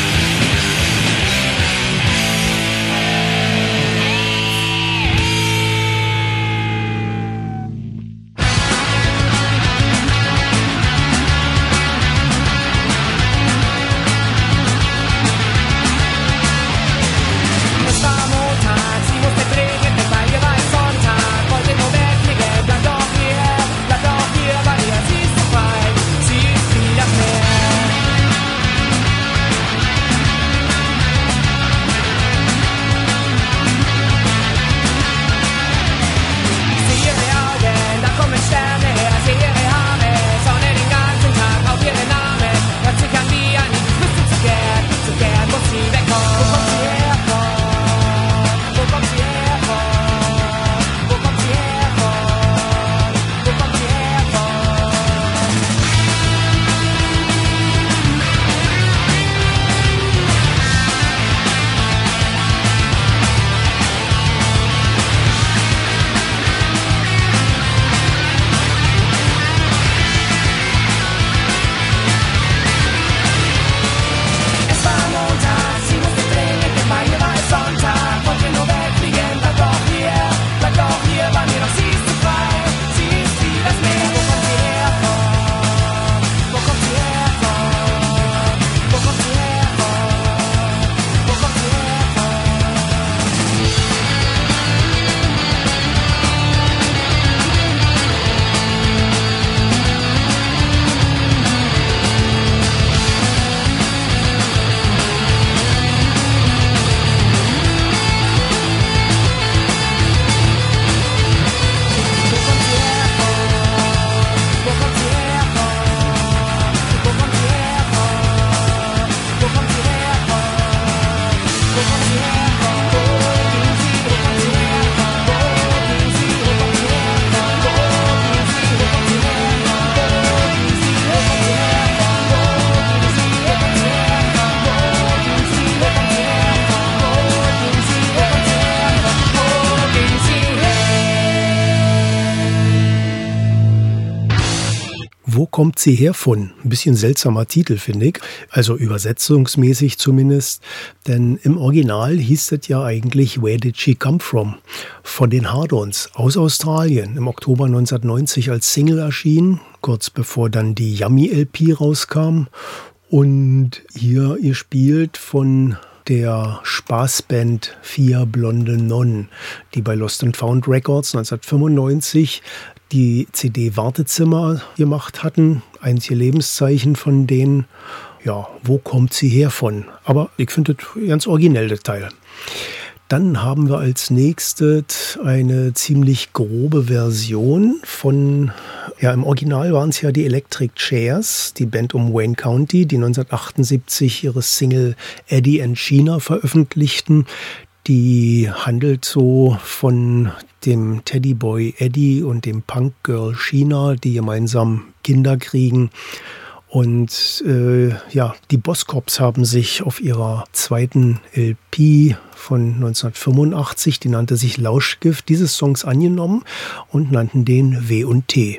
[SPEAKER 4] Wo kommt sie her von? Ein bisschen seltsamer Titel, finde ich. Also übersetzungsmäßig zumindest. Denn im Original hieß es ja eigentlich Where Did She Come From? Von den Hard-Ons aus Australien. Im Oktober neunzehnhundertneunzig als Single erschienen. Kurz bevor dann die Yummy-L P rauskam. Und hier gespielt von der Spaßband Vier Blonde Nonnen, die bei Lost and Found Records neunzehnhundertfünfundneunzig die C D Wartezimmer gemacht hatten. Einzige Lebenszeichen von denen. Ja, wo kommt sie her von? Aber ich finde das ganz originell, das Teil. Dann haben wir als nächstes eine ziemlich grobe Version von, ja, im Original waren es ja die Electric Chairs, die Band um Wayne County, die neunzehnhundertachtundsiebzig ihre Single Eddie and Sheena veröffentlichten. Die handelt so von dem Teddyboy Eddie und dem Punkgirl Sheena, die gemeinsam Kinder kriegen. Und äh, ja, die Boss-Cops haben sich auf ihrer zweiten L P von neunzehnhundertfünfundachtzig, die nannte sich Lauschgift, dieses Songs angenommen und nannten den W und T.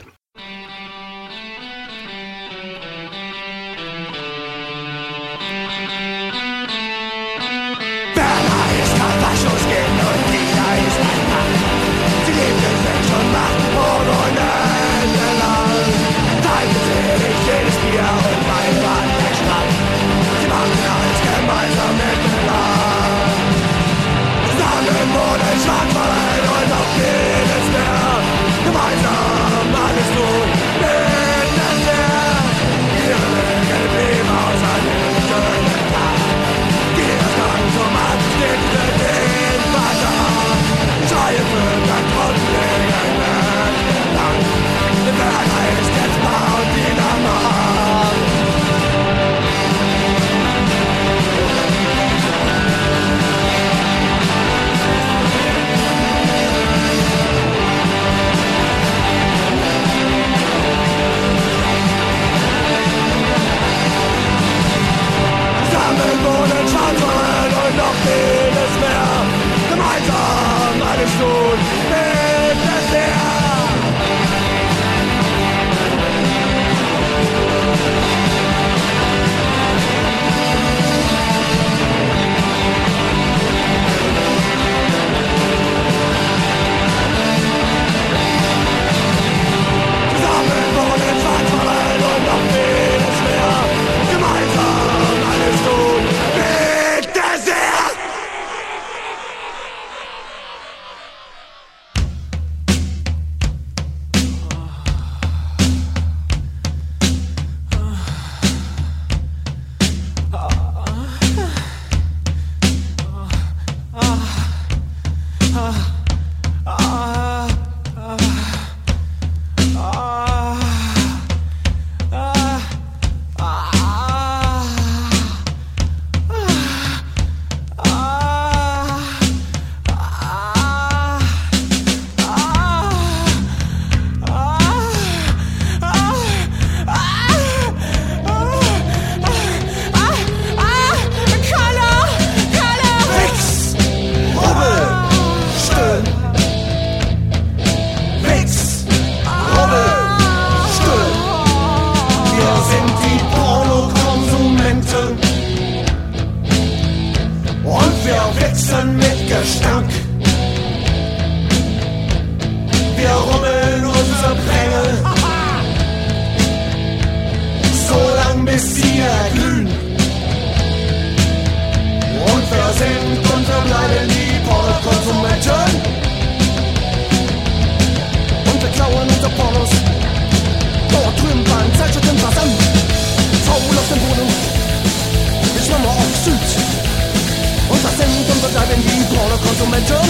[SPEAKER 5] auf dem Boden, wir schwammen auf Süd. Und das sind und betreiben die Pornokonsumenten.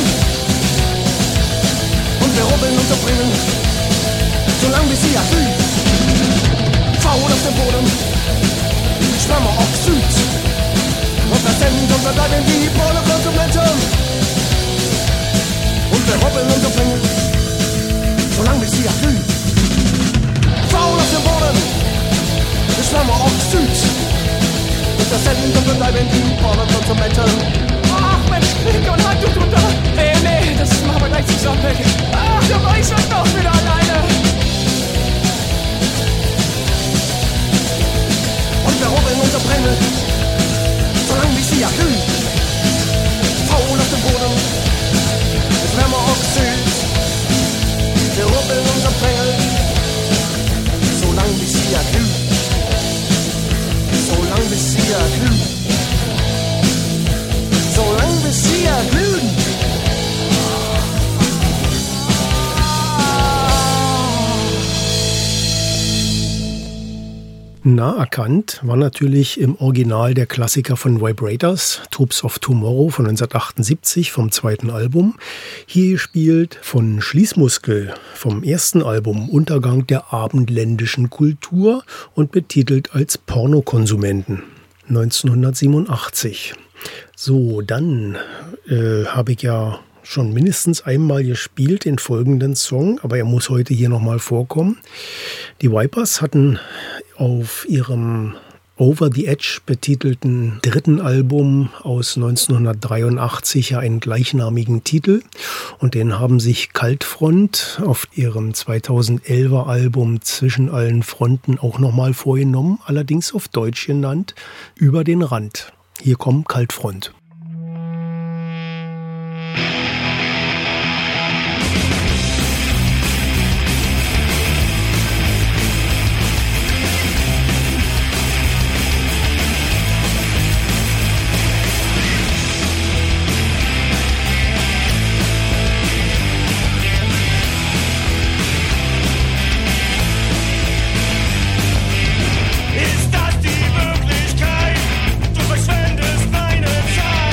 [SPEAKER 5] Und wir rubbeln und verbringen, solange bis sie erfüllt. Faul auf dem Boden, schwammen auf Süd. Und das sind und betreiben die Pornokonsumenten. Und wir rubbeln und verbringen, solange bis sie erfüllt. Faul auf dem Boden, wir schwammen auf Süd. Und das sind und betreiben die Pornokonsumenten.
[SPEAKER 10] Ach Mensch, Nick und Hand und runter. Nee, nee, das machen wir gleich zusammen weg. Ach, da war ich schon doch wieder alleine.
[SPEAKER 5] Und wir rubbeln und verbrennen, solange bis sie erglühen. Faul auf dem Boden, mit Wärmeoxid. Wir rubbeln und verbrennen, solange bis sie erglühen. Solange bis sie erglühen. Solange bis sie erglühen.
[SPEAKER 4] Nah erkannt war natürlich im Original der Klassiker von Vibrators, Troops of Tomorrow von neunzehnhundertachtundsiebzig vom zweiten Album. Hier gespielt von Schließmuskel vom ersten Album Untergang der abendländischen Kultur und betitelt als Pornokonsumenten neunzehnhundertsiebenundachtzig. So, dann äh, habe ich ja schon mindestens einmal gespielt, den folgenden Song, aber er muss heute hier nochmal vorkommen. Die Vipers hatten auf ihrem Over the Edge betitelten dritten Album aus neunzehnhundertdreiundachtzig ja einen gleichnamigen Titel und den haben sich Kaltfront auf ihrem zweitausendelfer Album Zwischen allen Fronten auch nochmal vorgenommen, allerdings auf Deutsch genannt, Über den Rand. Hier kommt Kaltfront.
[SPEAKER 3] Ist das die Wirklichkeit? Du verschwendest deine Zeit.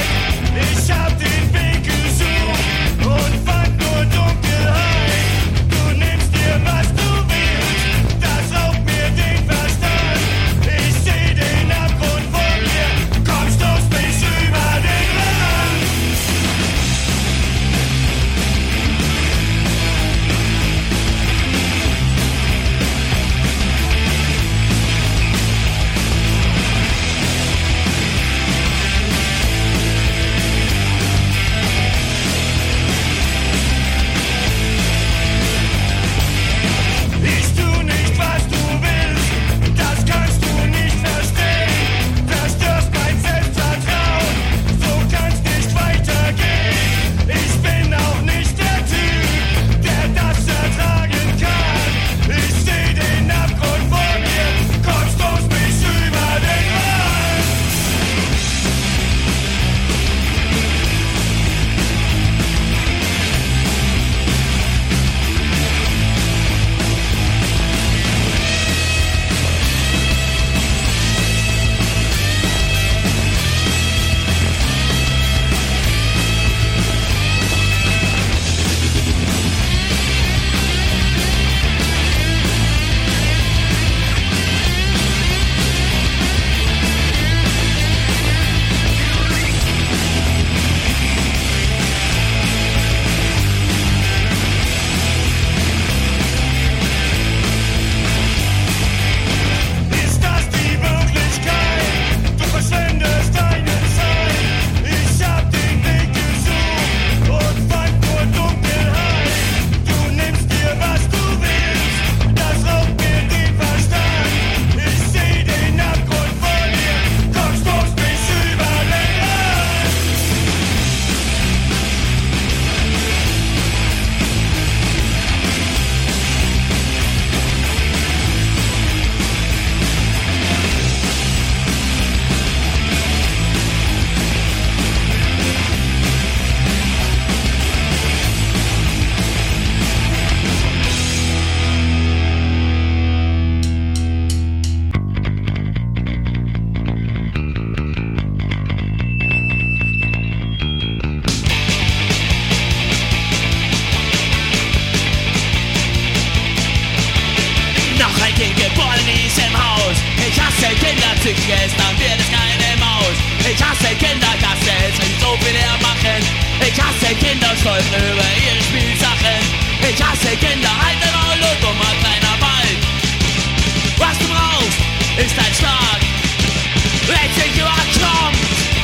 [SPEAKER 3] hasse Kinder, züchtige es, dann wird es keine Maus. Ich hasse Kinder, Kasse, es will so viel hermachen. Ich hasse Kinder, stolpern über ihre Spielsachen. Ich hasse Kinder, alte Maul und dummer kleiner Wald. Was du brauchst, ist ein Schlag. Let's take you out, Trump.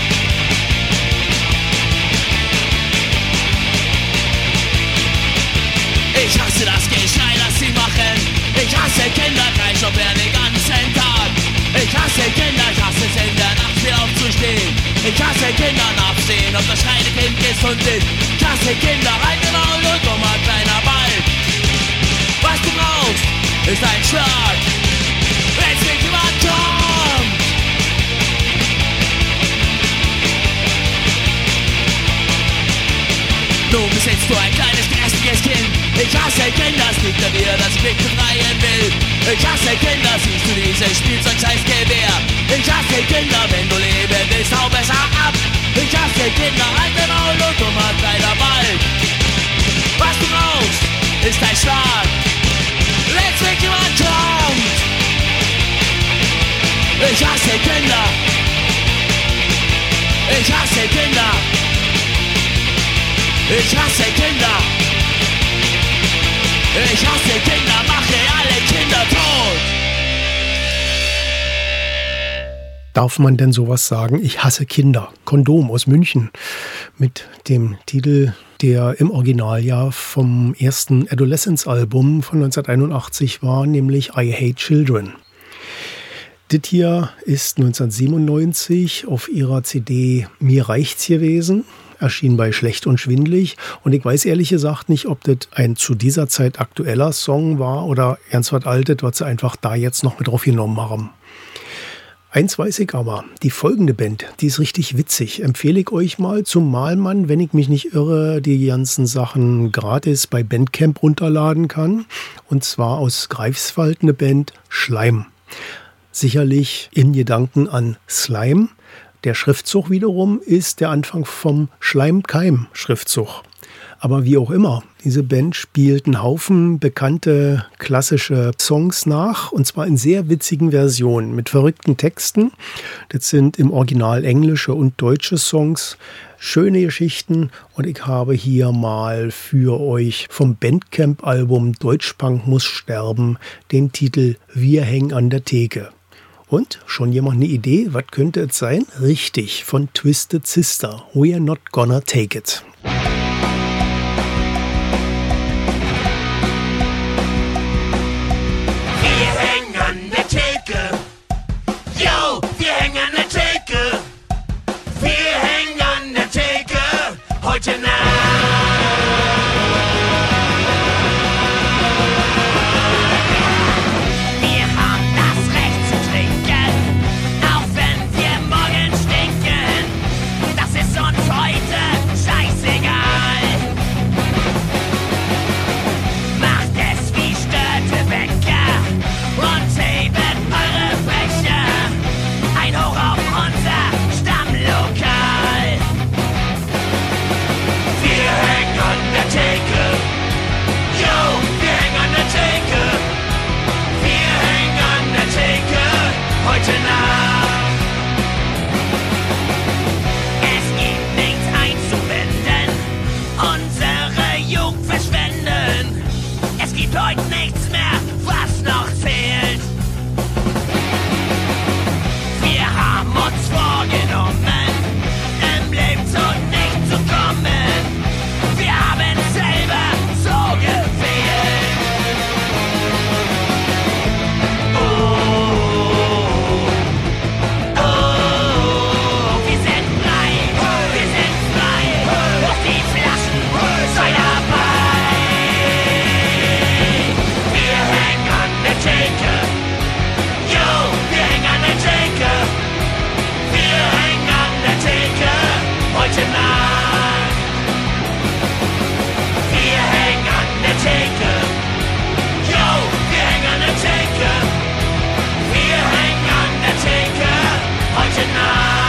[SPEAKER 3] Ich hasse das Geschrei, das sie machen. Ich hasse Kinder, gleich auf den ganzen Tag. Ich hasse Kinder, ich hasse es in der Nacht wieder aufzustehen. Ich hasse Kinder, nachsehen, ob das schreiende Kind gesund ist. Ich hasse Kinder, alte Maul und dummer kleiner Ball. Was du brauchst, ist ein Schlag. Let's make you out, Tom. Nun besitzt du ein kleines, grässliches Kind. Ich hasse Kinder, es liegt an dir, dass ich mich befreien will. Ich hasse Kinder, siehst du dieses Spielzeug-Scheiß-Gewehr. Ich hasse Kinder, wenn du leben willst, hau besser ab. Ich hasse Kinder, alte Maul und dummer kleiner Ball. Was du brauchst, ist ein Schlag. Let's make you out, Trump. Ich hasse Kinder. Ich hasse Kinder. Ich hasse Kinder. Ich hasse Kinder, mache alle Kinder tot.
[SPEAKER 4] Darf man denn sowas sagen? Ich hasse Kinder. Kondom aus München mit dem Titel, der im Original ja vom ersten Adolescence-Album von neunzehnhunderteinundachtzig war, nämlich I Hate Children. Das hier ist neunzehnhundertsiebenundneunzig auf ihrer C D Mir reicht's gewesen. Erschien bei Schlecht und Schwindlig. Und ich weiß ehrlich gesagt nicht, ob das ein zu dieser Zeit aktueller Song war oder ernst was Altes, was sie einfach da jetzt noch mit drauf genommen haben. Eins weiß ich aber, die folgende Band, die ist richtig witzig. Empfehle ich euch mal, zumal man, wenn ich mich nicht irre, die ganzen Sachen gratis bei Bandcamp runterladen kann. Und zwar aus Greifswald eine Band Schleim. Sicherlich in Gedanken an Slime. Der Schriftzug wiederum ist der Anfang vom Schleimkeim-Schriftzug. Aber wie auch immer, diese Band spielt einen Haufen bekannte klassische Songs nach, und zwar in sehr witzigen Versionen mit verrückten Texten. Das sind im Original englische und deutsche Songs, schöne Geschichten, und ich habe hier mal für euch vom Bandcamp-Album Deutschpunk muss sterben den Titel Wir hängen an der Theke. Und schon jemand eine Idee, was könnte es sein? Richtig, von Twisted Sister. We're not gonna take it.
[SPEAKER 13] Wir hängen an der Theke. Yo, wir hängen an der Theke. Wir hängen an der Theke. Heute Nacht. Heute nichts mehr, was noch zählt. Wir haben uns vorgenommen, im Leben zu nichts zu kommen. Wir haben selber so gewählt. Oh, oh, wir sind frei, wir sind frei. Auf die Flaschen, sei dabei. Heute Nacht. Wir hängen an der Theke. Yo, wir hängen an der Theke. Wir hängen an der Theke. Heute Nacht.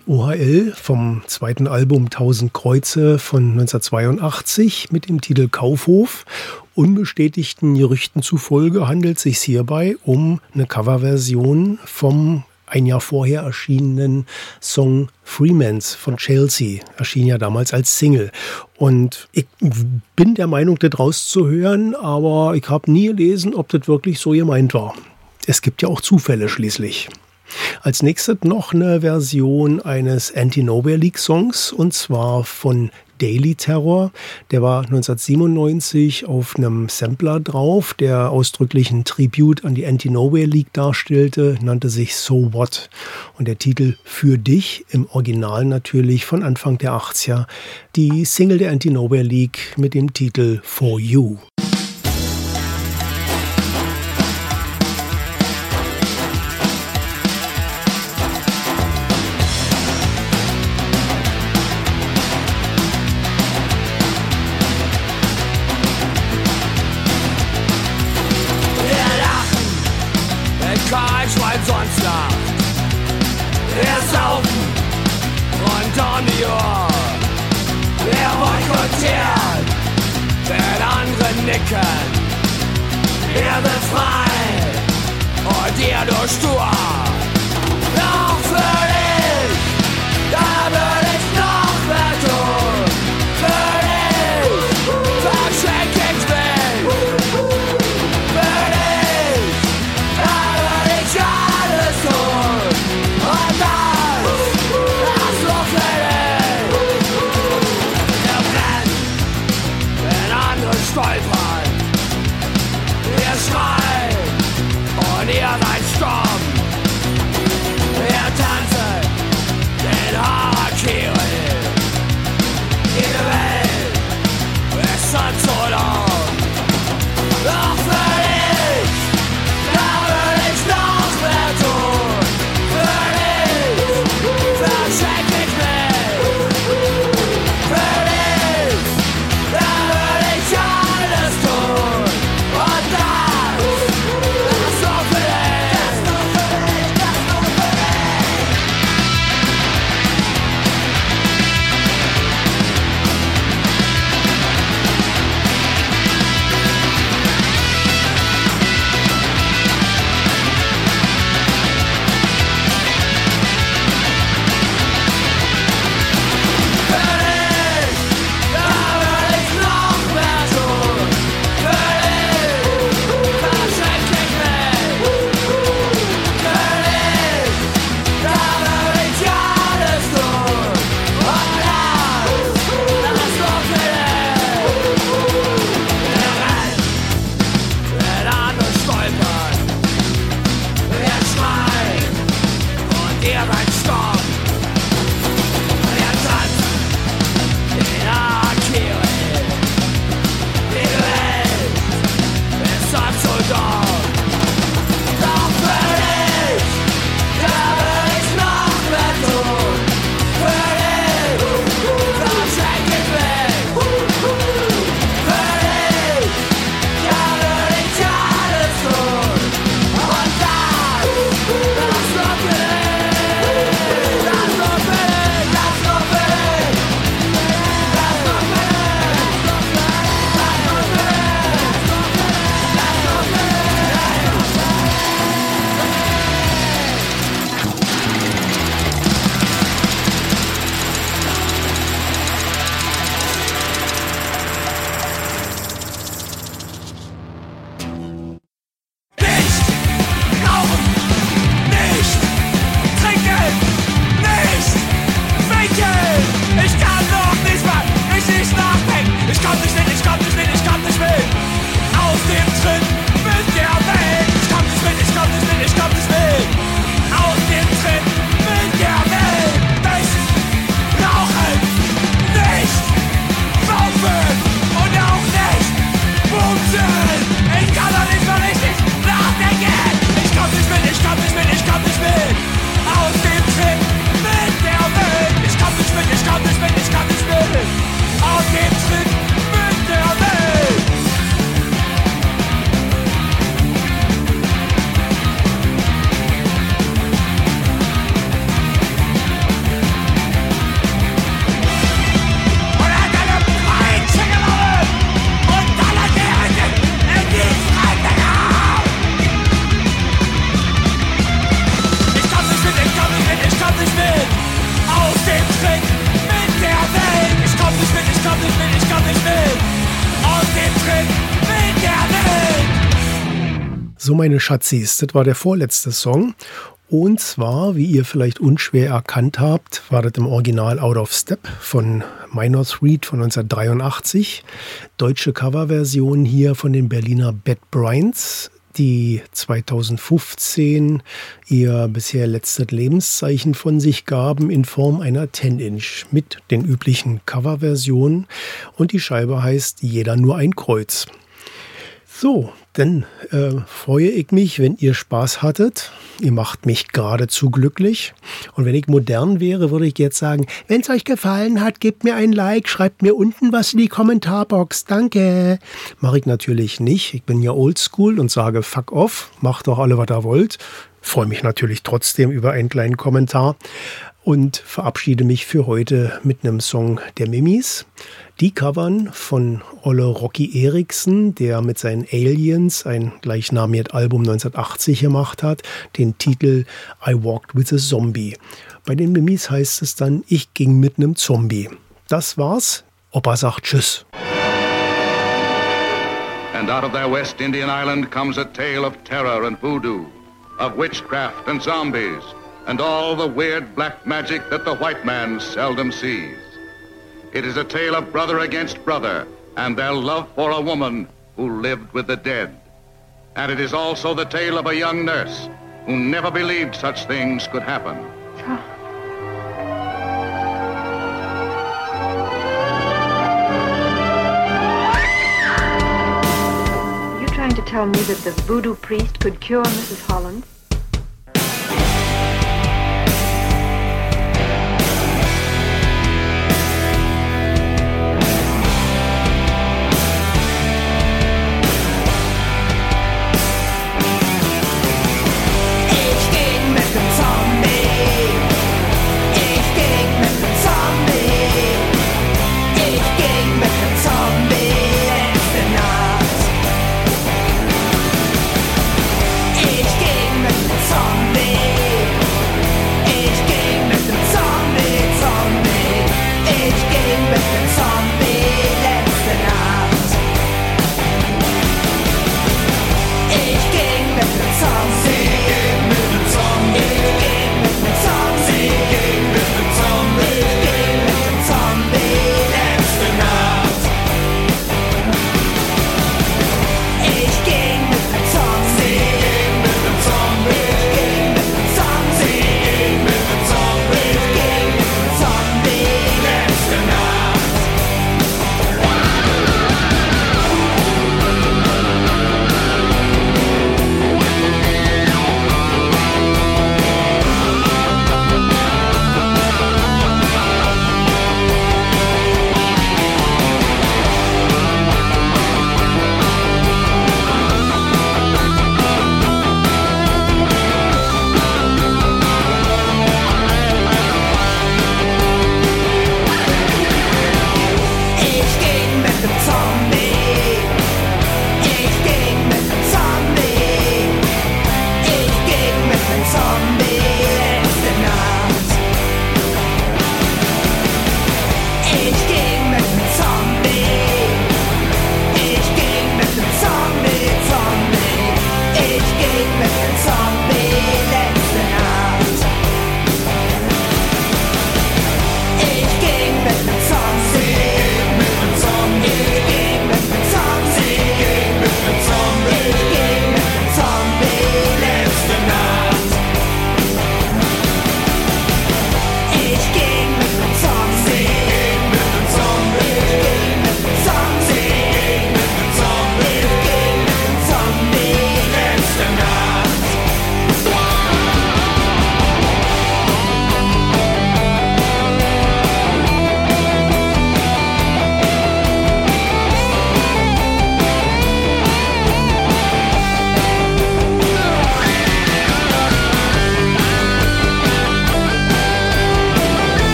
[SPEAKER 4] O H L vom zweiten Album Tausend Kreuze von neunzehnhundertzweiundachtzig mit dem Titel Kaufhof. Unbestätigten Gerüchten zufolge handelt es sich hierbei um eine Coverversion vom ein Jahr vorher erschienenen Song Freemans von Chelsea. Erschien ja damals als Single. Und ich bin der Meinung, das rauszuhören, aber ich habe nie gelesen, ob das wirklich so gemeint war. Es gibt ja auch Zufälle schließlich. Als nächstes noch eine Version eines Anti-Nowhere League-Songs, und zwar von Daily Terror. Der war neunzehnhundertsiebenundneunzig auf einem Sampler drauf, der ausdrücklich ein Tribute an die Anti-Nowhere League darstellte, nannte sich So What. Und der Titel Für dich, im Original natürlich von Anfang der achtziger, die Single der Anti-Nowhere League mit dem Titel For You.
[SPEAKER 10] Sonst lacht. Wir saufen und on die Uhr. Wir boykottieren, wenn andere nicken. Wir sind frei und ihr nur stur. Doch für dich, da würde ich noch mehr tun. Für dich, verschenk ich mich. Für dich, da würde ich alles tun. Und das, das nur für dich. Wir brennen, wenn andere stolpern. Wir schreien und ihr seid stumm. Wir
[SPEAKER 4] So, meine Schatzis, das war der vorletzte Song. Und zwar, wie ihr vielleicht unschwer erkannt habt, war das im Original Out of Step von Minor Threat von neunzehnhundertdreiundachtzig. Deutsche Coverversion hier von den Berliner Bad Brains, die zweitausendfünfzehn ihr bisher letztes Lebenszeichen von sich gaben in Form einer zehn Inch mit den üblichen Coverversionen. Und die Scheibe heißt Jeder nur ein Kreuz. So, dann äh, freue ich mich, wenn ihr Spaß hattet. Ihr macht mich geradezu glücklich. Und wenn ich modern wäre, würde ich jetzt sagen, wenn es euch gefallen hat, gebt mir ein Like, schreibt mir unten was in die Kommentarbox. Danke. Mache ich natürlich nicht. Ich bin ja oldschool und sage fuck off. Macht doch alle, was ihr wollt. Freue mich natürlich trotzdem über einen kleinen Kommentar. Und verabschiede mich für heute mit einem Song der Mimis. Die covern von Olle Rocky Eriksen, der mit seinen Aliens ein gleichnamiges Album neunzehnhundertachtzig gemacht hat, den Titel I Walked with a Zombie. Bei den Mimis heißt es dann, ich ging mit einem Zombie. Das war's. Opa sagt Tschüss.
[SPEAKER 14] And out of their West Indian island comes a tale of terror and voodoo, of witchcraft and zombies, and all the weird black magic that the white man seldom sees. It is a tale of brother against brother and their love for a woman who lived with the dead. And it is also the tale of a young nurse who never believed such things could happen.
[SPEAKER 7] Are you trying to tell me that the voodoo priest could cure Missus Holland?